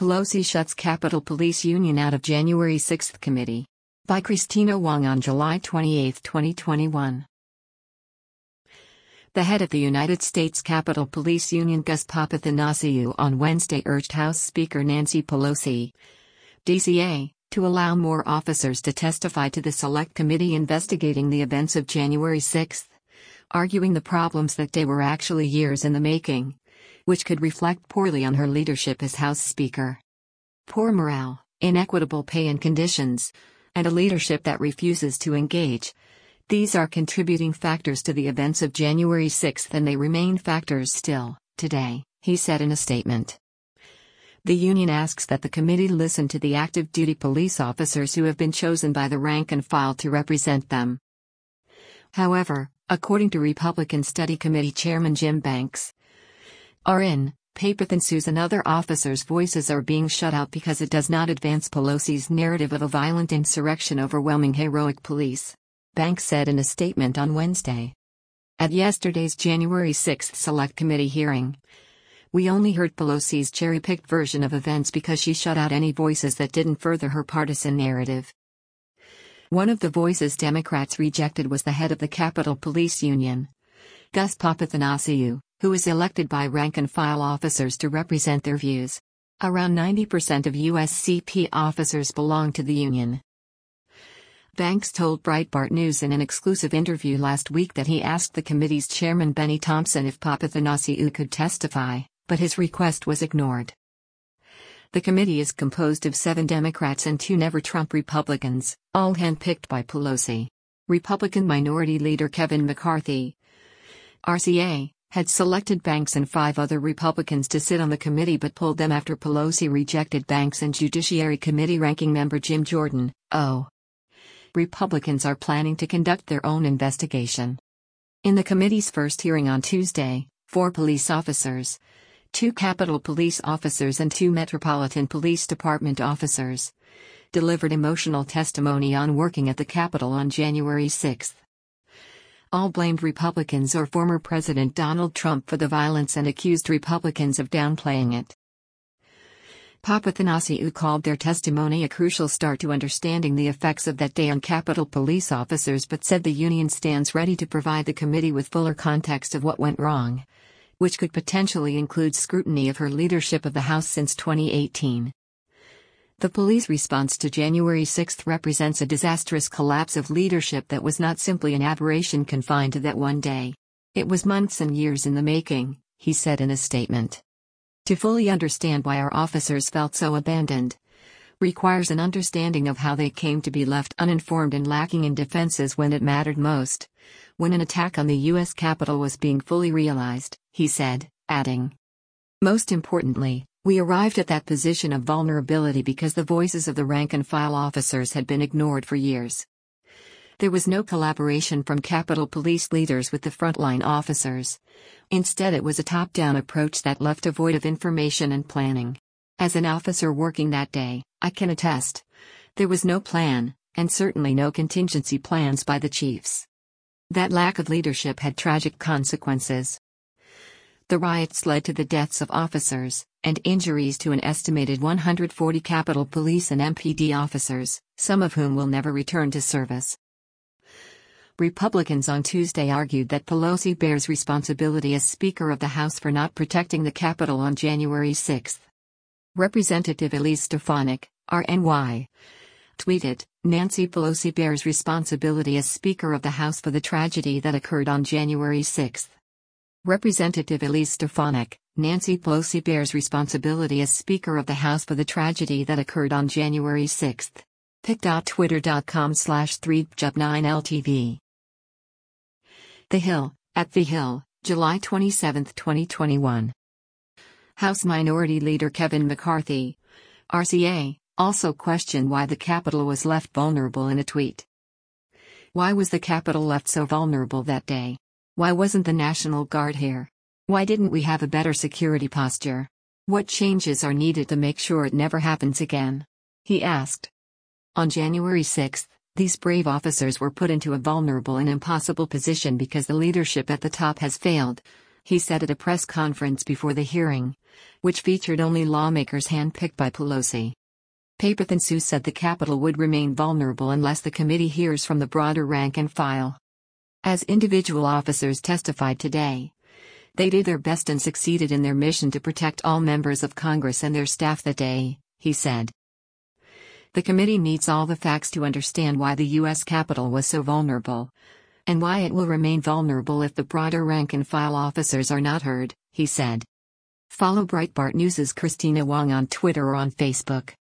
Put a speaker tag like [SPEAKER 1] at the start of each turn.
[SPEAKER 1] Pelosi shuts Capitol Police Union out of January 6 committee. By Christina Wong on July 28, 2021. The head of the United States Capitol Police Union, Gus Papathanassiou, on Wednesday urged House Speaker Nancy Pelosi, DCA, to allow more officers to testify to the Select Committee investigating the events of January 6, arguing the problems that day were actually years in the making, which could reflect poorly on her leadership as House Speaker. Poor morale, inequitable pay and conditions, and a leadership that refuses to engage. These are contributing factors to the events of January 6 and they remain factors still, today, he said in a statement. The union asks that the committee listen to the active duty police officers who have been chosen by the rank and file to represent them. However, according to Republican Study Committee Chairman Jim Banks, RN, Papathanassiou and other officers' voices are being shut out because it does not advance Pelosi's narrative of a violent insurrection overwhelming heroic police, Banks said in a statement on Wednesday. At yesterday's January 6 Select Committee hearing, we only heard Pelosi's cherry-picked version of events because she shut out any voices that didn't further her partisan narrative. One of the voices Democrats rejected was the head of the Capitol Police Union, Gus Papathanassiou, who is elected by rank-and-file officers to represent their views. Around 90% of USCP officers belong to the union. Banks told Breitbart News in an exclusive interview last week that he asked the committee's chairman Benny Thompson if Papathanassiou could testify, but his request was ignored. The committee is composed of 7 Democrats and 2 never-Trump Republicans, all handpicked by Pelosi. Republican Minority Leader Kevin McCarthy, RCA, had selected Banks and 5 other Republicans to sit on the committee but pulled them after Pelosi rejected Banks and Judiciary Committee Ranking Member Jim Jordan. Republicans are planning to conduct their own investigation. In the committee's first hearing on Tuesday, 4 police officers, 2 Capitol Police officers and 2 Metropolitan Police Department officers, delivered emotional testimony on working at the Capitol on January 6. All blamed Republicans or former President Donald Trump for the violence and accused Republicans of downplaying it. Papathanassiou called their testimony a crucial start to understanding the effects of that day on Capitol Police officers but said the union stands ready to provide the committee with fuller context of what went wrong, which could potentially include scrutiny of her leadership of the House since 2018. The police response to January 6 represents a disastrous collapse of leadership that was not simply an aberration confined to that one day. It was months and years in the making, he said in a statement. To fully understand why our officers felt so abandoned requires an understanding of how they came to be left uninformed and lacking in defenses when it mattered most, when an attack on the U.S. Capitol was being fully realized, he said, adding, most importantly, we arrived at that position of vulnerability because the voices of the rank-and-file officers had been ignored for years. There was no collaboration from Capitol Police leaders with the frontline officers. Instead, it was a top-down approach that left a void of information and planning. As an officer working that day, I can attest, there was no plan, and certainly no contingency plans by the chiefs. That lack of leadership had tragic consequences. The riots led to the deaths of officers, and injuries to an estimated 140 Capitol Police and MPD officers, some of whom will never return to service. Republicans on Tuesday argued that Pelosi bears responsibility as Speaker of the House for not protecting the Capitol on January 6. Representative Elise Stefanik, RNY, tweeted, Nancy Pelosi bears responsibility as Speaker of the House for the tragedy that occurred on January 6. Representative Elise Stefanik, Nancy Pelosi bears responsibility as Speaker of the House for the tragedy that occurred on January 6. pic.twitter.com/3jub9ltv. The Hill, at The Hill, July 27, 2021. House Minority Leader Kevin McCarthy, RCA, also questioned why the Capitol was left vulnerable in a tweet. Why was the Capitol left so vulnerable that day? Why wasn't the National Guard here? Why didn't we have a better security posture? What changes are needed to make sure it never happens again? He asked. On January 6, these brave officers were put into a vulnerable and impossible position because the leadership at the top has failed, he said at a press conference before the hearing, which featured only lawmakers handpicked by Pelosi. Papathanasio said the Capitol would remain vulnerable unless the committee hears from the broader rank and file. As individual officers testified today, they did their best and succeeded in their mission to protect all members of Congress and their staff that day, he said. The committee needs all the facts to understand why the U.S. Capitol was so vulnerable, and why it will remain vulnerable if the broader rank-and-file officers are not heard, he said. Follow Breitbart News' Christina Wong on Twitter or on Facebook.